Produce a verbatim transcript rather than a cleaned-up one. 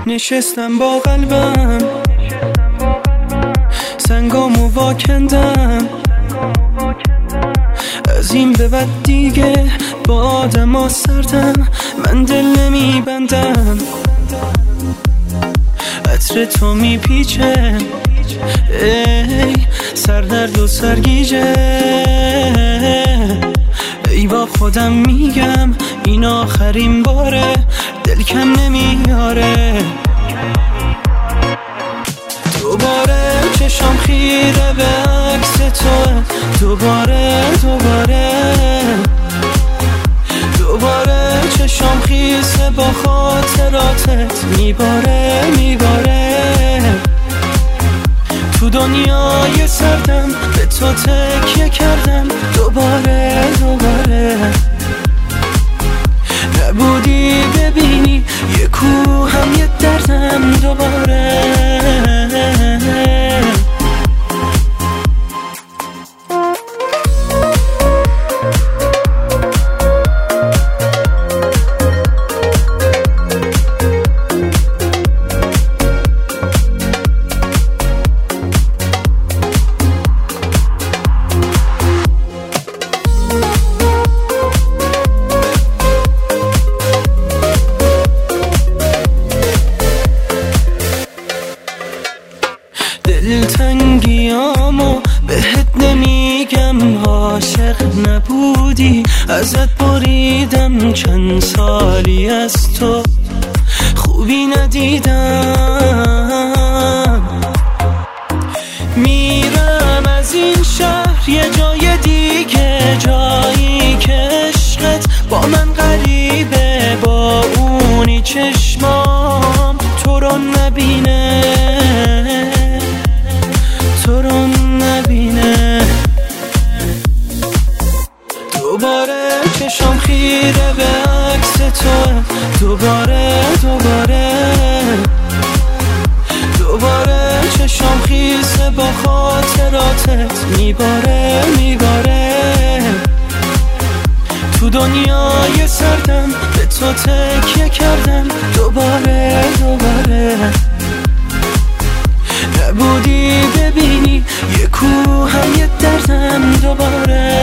نشستم با قلبم سنگامو واکندم، از این به بعد دیگه با آدما سردم، من دل نمیبندم، عطر تو میپیچه ای سردرد و سرگیجه، ای با خودم میگم این آخرین باره، دل کم نمیاره. دوباره چشم خیره به عکس تو، دوباره دوباره دوباره چشم خیسه با خاطراتت، میباره میباره تو دنیای سردم، به تو تکیه کردم دوباره دوباره، نبودی ببینی یه کوهم یه دردم دوباره. دلتنگیامو بهت نمیگم، عاشق نبودی ازت بریدم، چند سالی از تو خوبی ندیدم، میرم از این شهر یه جای دیگه، جایی که عشقت با من غریبه، با اونی چشمام تو رو نبینه، تو رو نبینه. دوباره چشم خیره به عکس تو، دوباره دوباره دوباره چشم خیسه با خاطراتت، میباره میباره تو دنیای سردم، به تو تکیه کردم دوباره دوباره، نبودی ببینی یه کوهم یه دردم دوباره.